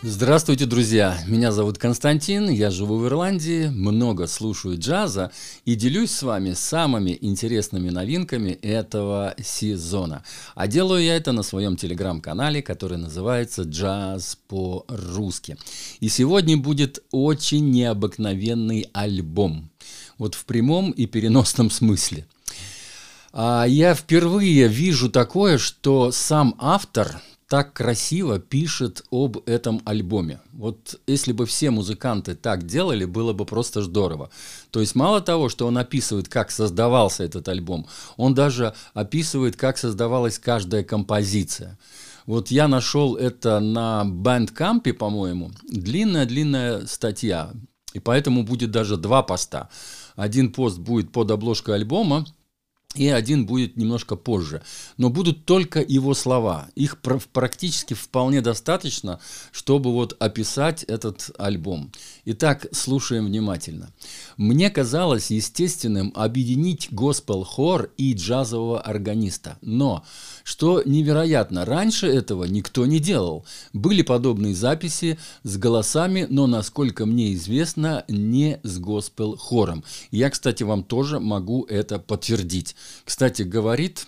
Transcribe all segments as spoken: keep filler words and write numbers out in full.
Здравствуйте, друзья! Меня зовут Константин, я живу в Ирландии, много слушаю джаза и делюсь с вами самыми интересными новинками этого сезона. А делаю я это на своем телеграм-канале, который называется «Джаз по-русски». И сегодня будет очень необыкновенный альбом, вот в прямом и переносном смысле. А я впервые вижу такое, что сам автор так красиво пишет об этом альбоме. Вот если бы все музыканты так делали, было бы просто здорово. То есть мало того, что он описывает, как создавался этот альбом, он даже описывает, как создавалась каждая композиция. Вот я нашел это на Bandcamp, по-моему, длинная-длинная статья, и поэтому будет даже два поста. Один пост будет под обложкой альбома, и один будет немножко позже. Но будут только его слова. Их практически вполне достаточно, чтобы вот описать этот альбом. Итак, слушаем внимательно. Мне казалось естественным объединить госпел-хор и джазового органиста. Но, что невероятно, раньше этого никто не делал. Были подобные записи с голосами, но, насколько мне известно, не с госпел-хором. Я, кстати, вам тоже могу это подтвердить. Кстати, говорит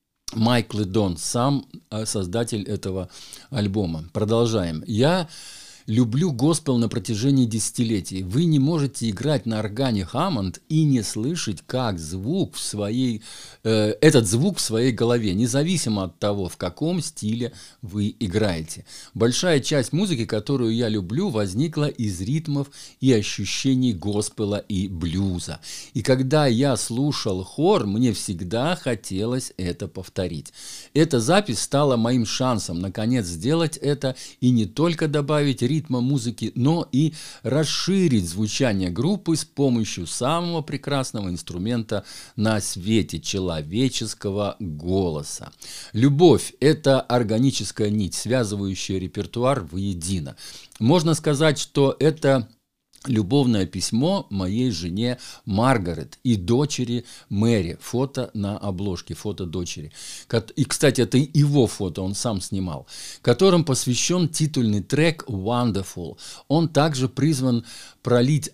Майк Ледон, сам создатель этого альбома. Продолжаем. Я люблю госпел на протяжении десятилетий. Вы не можете играть на органе Hammond и не слышать, как звук в своей, э, этот звук в своей голове, независимо от того, в каком стиле вы играете. Большая часть музыки, которую я люблю, возникла из ритмов и ощущений госпела и блюза. И когда я слушал хор, мне всегда хотелось это повторить. Эта запись стала моим шансом наконец сделать это и не только добавить ритма музыки, но и расширить звучание группы с помощью самого прекрасного инструмента на свете — человеческого голоса. Любовь – это органическая нить, связывающая репертуар воедино. Можно сказать, что это любовное письмо моей жене Маргарет и дочери Мэри. Фото на обложке, фото дочери. И, кстати, это его фото, он сам снимал, которым посвящен титульный трек «Wonderful». Он также призван пролить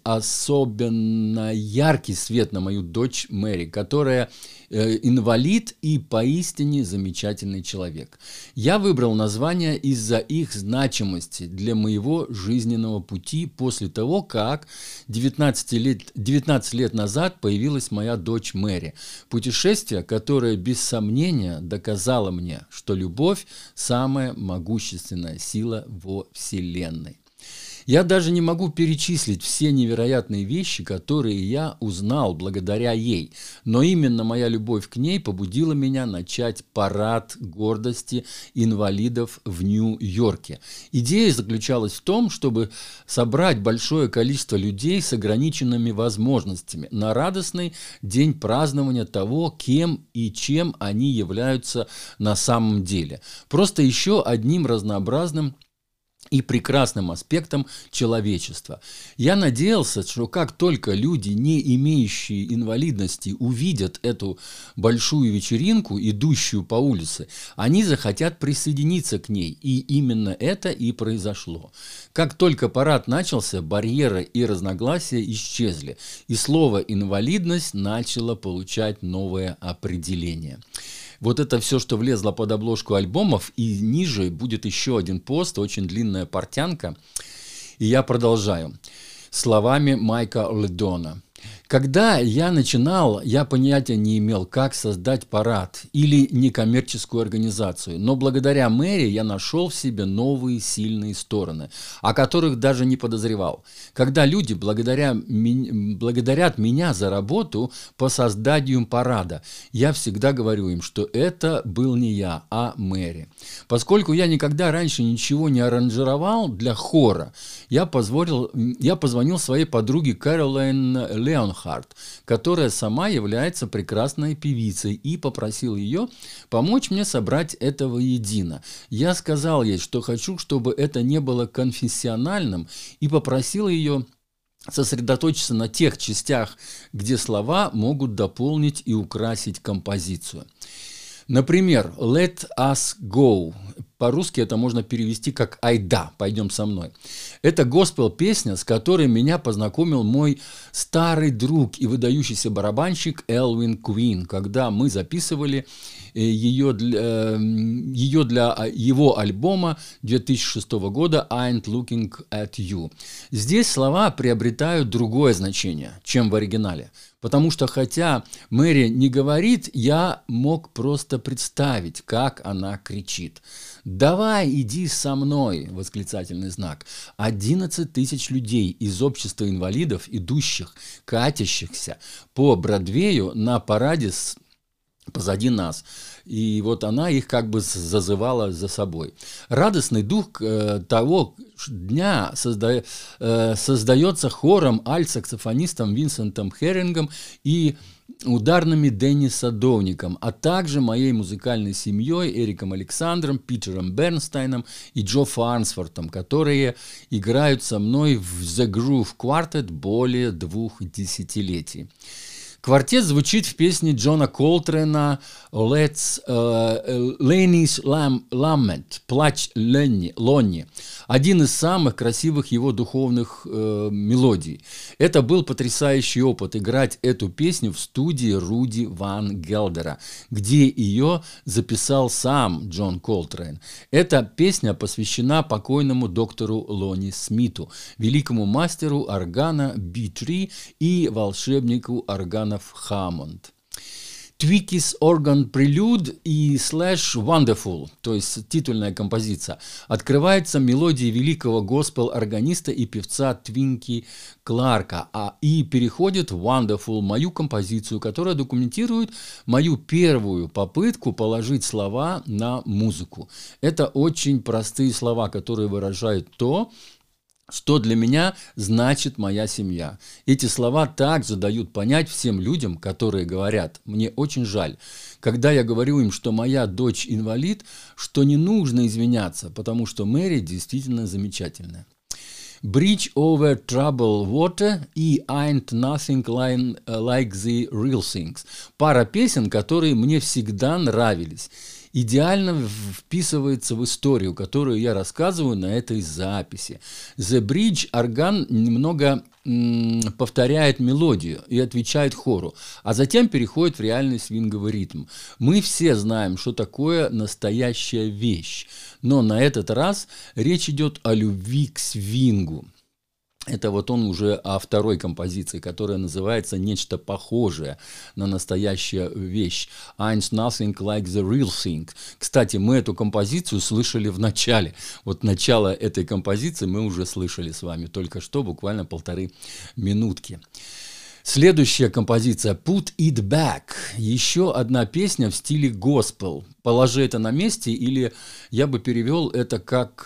особенно яркий свет на мою дочь Мэри, которая э, инвалид и поистине замечательный человек. Я выбрал название из-за их значимости для моего жизненного пути после того, как девятнадцать лет, девятнадцать лет назад появилась моя дочь Мэри. Путешествие, которое без сомнения доказало мне, что любовь – самая могущественная сила во Вселенной. Я даже не могу перечислить все невероятные вещи, которые я узнал благодаря ей, но именно моя любовь к ней побудила меня начать парад гордости инвалидов в Нью-Йорке. Идея заключалась в том, чтобы собрать большое количество людей с ограниченными возможностями на радостный день празднования того, кем и чем они являются на самом деле. Просто еще одним разнообразным и прекрасным аспектом человечества. Я надеялся, что как только люди, не имеющие инвалидности, увидят эту большую вечеринку, идущую по улице, они захотят присоединиться к ней. И именно это и произошло. Как только парад начался, барьеры и разногласия исчезли, и слово «инвалидность» начало получать новое определение. Вот это все, что влезло под обложку альбомов, и ниже будет еще один пост, очень длинная портянка. И я продолжаю. Словами Майка Ледона. Когда я начинал, я понятия не имел, как создать парад или некоммерческую организацию, но благодаря Мэри я нашел в себе новые сильные стороны, о которых даже не подозревал. Когда люди благодаря, благодарят меня за работу по созданию парада, я всегда говорю им, что это был не я, а Мэри. Поскольку я никогда раньше ничего не аранжировал для хора, я, позволил, я позвонил своей подруге Кэролайн Леонхард, которая сама является прекрасной певицей, и попросил ее помочь мне собрать это воедино. Я сказал ей, что хочу, чтобы это не было конфессиональным, и попросил ее сосредоточиться на тех частях, где слова могут дополнить и украсить композицию. Например, «Let us go» по-русски это можно перевести как «Айда, пойдем со мной». Это госпел-песня, с которой меня познакомил мой старый друг и выдающийся барабанщик Элвин Куин, когда мы записывали ее для, ее для его альбома две тысячи шестого года «I ain't looking at you». Здесь слова приобретают другое значение, чем в оригинале. Потому что, хотя Мэри не говорит, я мог просто представить, как она кричит. «Давай, иди со мной!» – восклицательный знак. одиннадцать тысяч людей из общества инвалидов, идущих, катящихся по Бродвею на параде с позади нас. И вот она их как бы зазывала за собой. Радостный дух э, того дня созда... э, создается хором, альт-саксофонистом Винсентом Херингом и ударными Дэнни Садовником, а также моей музыкальной семьей Эриком Александром, Питером Бернстайном и Джо Фарнсвортом, которые играют со мной в The Groove Quartet более двух десятилетий. Квартет звучит в песне Джона Колтрена «Let's uh, Lenny's Lament» «Плач Ленни», Лонни, один из самых красивых его духовных э, мелодий. Это был потрясающий опыт играть эту песню в студии Руди Ван Гелдера, где ее записал сам Джон Колтрейн. Эта песня посвящена покойному доктору Лонни Смиту, великому мастеру органа би три и волшебнику органа Hammond. Twicky's Organ Prelude и Slash Wonderful, то есть титульная композиция, открывается мелодией великого госпел-органиста и певца Твинки Кларка, а и переходит в Wonderful, мою композицию, которая документирует мою первую попытку положить слова на музыку. Это очень простые слова, которые выражают то, что для меня значит моя семья. Эти слова также дают понять всем людям, которые говорят: мне очень жаль, когда я говорю им, что моя дочь инвалид, что не нужно извиняться, потому что Мэри действительно замечательная. Bridge over Troubled Water и Ain't Nothing Like the Real Things. Пара песен, которые мне всегда нравились. Идеально вписывается в историю, которую я рассказываю на этой записи. The Bridge орган немного м, повторяет мелодию и отвечает хору, а затем переходит в реальный свинговый ритм. Мы все знаем, что такое настоящая вещь, но на этот раз речь идет о любви к свингу. Это вот он уже о второй композиции, которая называется «Нечто похожее на настоящую вещь». «Ain't nothing like the real thing». Кстати, мы эту композицию слышали в начале. Вот начало этой композиции мы уже слышали с вами только что, буквально полторы минутки. Следующая композиция «Put It Back». Еще одна песня в стиле госпел. «Положи это на месте», или я бы перевел это как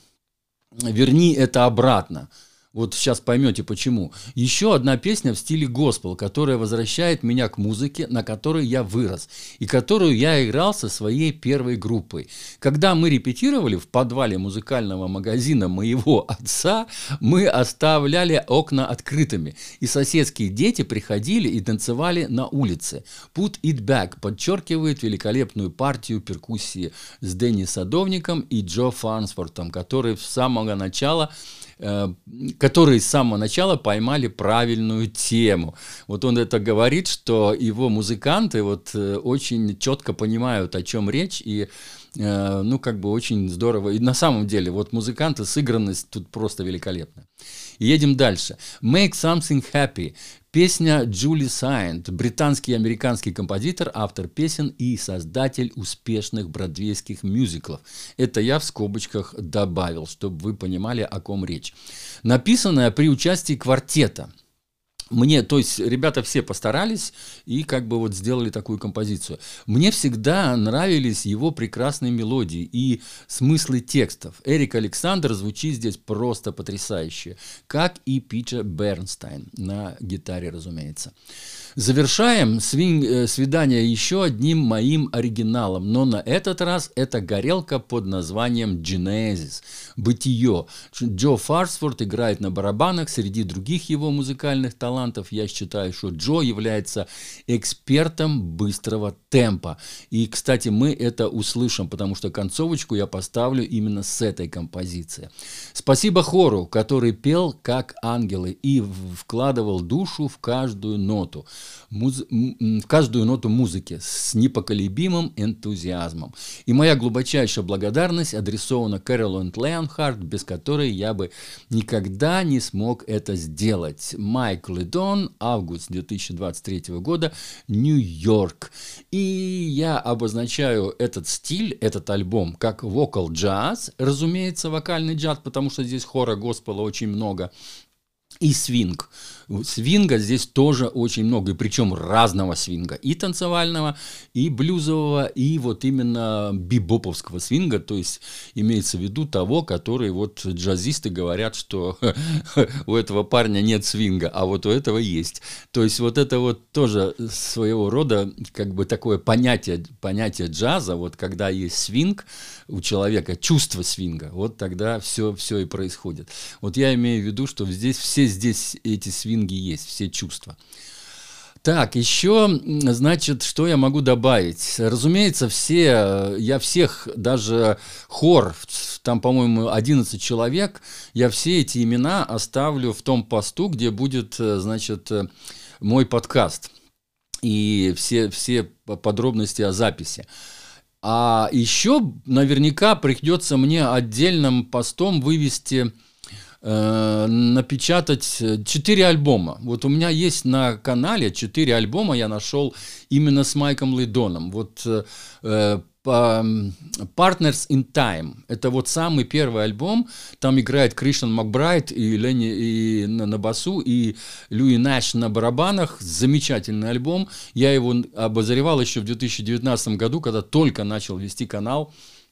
«Верни это обратно». Вот сейчас поймете почему. Еще одна песня в стиле госпел, которая возвращает меня к музыке, на которой я вырос, и которую я играл со своей первой группой. Когда мы репетировали в подвале музыкального магазина моего отца, мы оставляли окна открытыми, и соседские дети приходили и танцевали на улице. Put It Back подчеркивает великолепную партию перкуссии с Дэнни Садовником и Джо Фарнсвортом, которые с самого начала которые с самого начала поймали правильную тему. Вот он это говорит, что его музыканты вот очень четко понимают, о чем речь, и ну, как бы очень здорово. И на самом деле, вот музыканты, сыгранность тут просто великолепная. Едем дальше. Make Something Happy. Песня Джули Сайент, британский и американский композитор, автор песен и создатель успешных бродвейских мюзиклов. Это я в скобочках добавил, чтобы вы понимали, о ком речь. Написанная при участии квартета. Мне, то есть ребята все постарались и как бы вот сделали такую композицию. Мне всегда нравились его прекрасные мелодии и смыслы текстов. Эрик Александр звучит здесь просто потрясающе, как и Питер Бернстайн на гитаре, разумеется. Завершаем свин- свидание еще одним моим оригиналом, но на этот раз это горелка под названием Genesis, «Бытие». Джо Фарсворт играет на барабанах. Среди других его музыкальных талантов я считаю, что Джо является экспертом быстрого темпа. И, кстати, мы это услышим, потому что концовочку я поставлю именно с этой композиции. Спасибо хору, который пел как ангелы и вкладывал душу в каждую ноту. Муз... в каждую ноту музыки с непоколебимым энтузиазмом. И моя глубочайшая благодарность адресована Кэролайн Леонхард, без которой я бы никогда не смог это сделать. Майк Лидон, август две тысячи двадцать третьего года, Нью-Йорк. И я обозначаю этот стиль, этот альбом, как вокал-джаз, разумеется, вокальный джаз, потому что здесь хора госпела очень много, и свинг. Свинга здесь тоже очень много, и причем разного свинга, и танцевального, и блюзового, и вот именно бибоповского свинга, то есть имеется в виду того, который вот джазисты говорят, что у этого парня нет свинга, а вот у этого есть. То есть вот это вот тоже своего рода как бы такое понятие, понятие джаза, вот когда есть свинг у человека, чувство свинга, вот тогда все, все и происходит. Вот я имею в виду, что здесь все здесь эти свинги есть, все чувства. Так, еще, значит, что я могу добавить? Разумеется, все, я всех, даже хор, там, по-моему, одиннадцать человек, я все эти имена оставлю в том посту, где будет, значит, мой подкаст и все, все подробности о записи. А еще наверняка придется мне отдельным постом вывести, напечатать четыре альбома. Вот у меня есть на канале четыре альбома, я нашел именно с Майком Лидоном. Вот э, Partners in Time. Это вот самый первый альбом. Там играет Кристиан Макбрайт и Ленни и на, на басу, и Льюи Нэш на барабанах. Замечательный альбом. Я его обозревал еще в две тысячи девятнадцатом году, когда только начал вести канал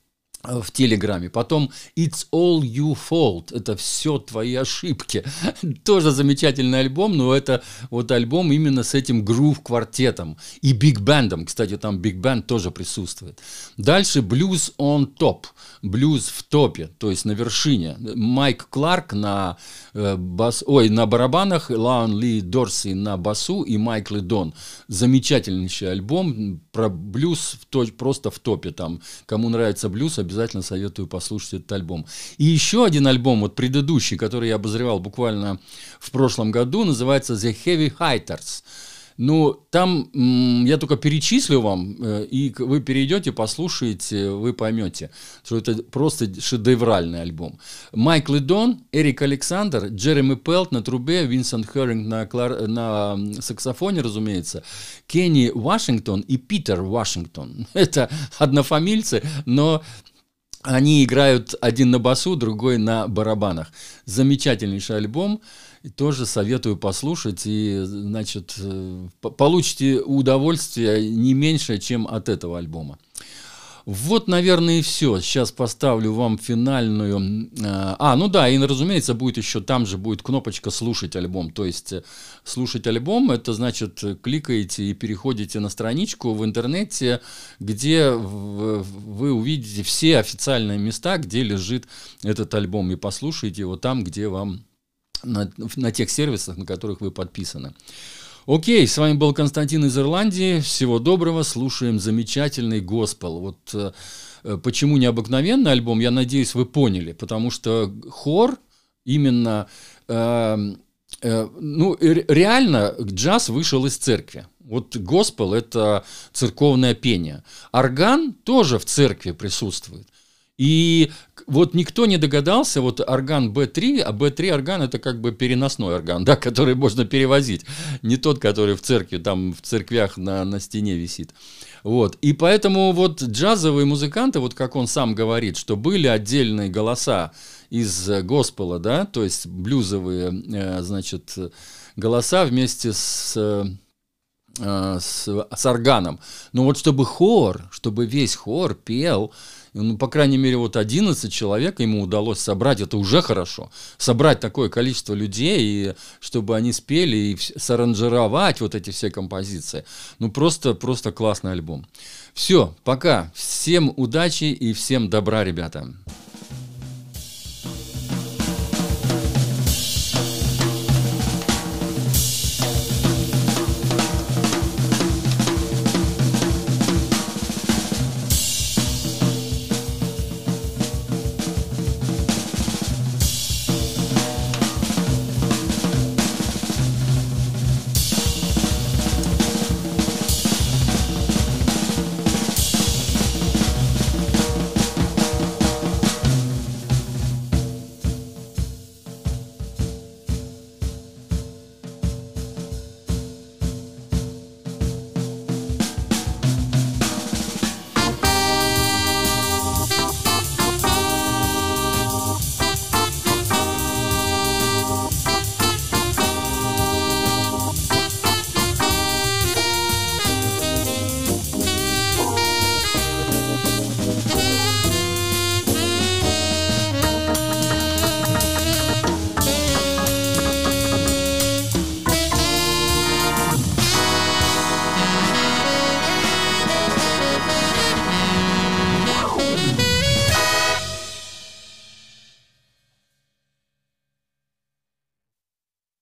в Телеграме. Потом It's All You Fault. Это все твои ошибки. Тоже замечательный альбом, но это вот альбом именно с этим грув-квартетом и биг-бендом. Кстати, там биг-бенд тоже присутствует. Дальше Blues on Top. Блюз в топе, то есть на вершине. Майк Кларк на, э, бас, ой, на барабанах, Лаун Ли Дорси на басу и Майк Лидон. Замечательнейший альбом про блюз в точ, просто в топе. Там, кому нравится блюз, обязательно советую послушать этот альбом. И еще один альбом, вот предыдущий, который я обозревал буквально в прошлом году, называется The Heavy Hitters. Ну, там м, я только перечислю вам, э, и вы перейдете, послушаете, вы поймете, что это просто шедевральный альбом. Майк Лидон, Эрик Александр, Джереми Пелт на трубе, Винсент Херинг на, клар... на саксофоне, разумеется, Кенни Вашингтон и Питер Вашингтон. Это однофамильцы, но они играют один на басу, другой на барабанах. Замечательнейший альбом. Тоже советую послушать, и, значит, получите удовольствие не меньше, чем от этого альбома. Вот, наверное, и все. Сейчас поставлю вам финальную... А, ну да, и, разумеется, будет еще, там же будет кнопочка «Слушать альбом». То есть, слушать альбом, это значит, кликаете и переходите на страничку в интернете, где вы увидите все официальные места, где лежит этот альбом, и послушаете его там, где вам... На, на тех сервисах, на которых вы подписаны. Окей, с вами был Константин из Ирландии. Всего доброго, слушаем замечательный госпел. Вот э, почему необыкновенный альбом, я надеюсь, вы поняли. Потому что хор именно... Э, э, ну, реально джаз вышел из церкви. Вот госпел – это церковное пение. Орган тоже в церкви присутствует. И вот никто не догадался, вот орган бэ три, а бэ три орган это как бы переносной орган, да, который можно перевозить, не тот, который в церкви, там в церквях на, на стене висит. Вот. И поэтому вот джазовые музыканты, вот как он сам говорит, что были отдельные голоса из госпела, да, то есть блюзовые, значит, голоса вместе с... э, с, с органом. Но вот чтобы хор, чтобы весь хор пел, ну, по крайней мере, вот одиннадцать человек ему удалось собрать, это уже хорошо. Собрать такое количество людей, и чтобы они спели и саранжировать вот эти все композиции. Ну, просто, просто классный альбом. Все, пока. Всем удачи и всем добра, ребята.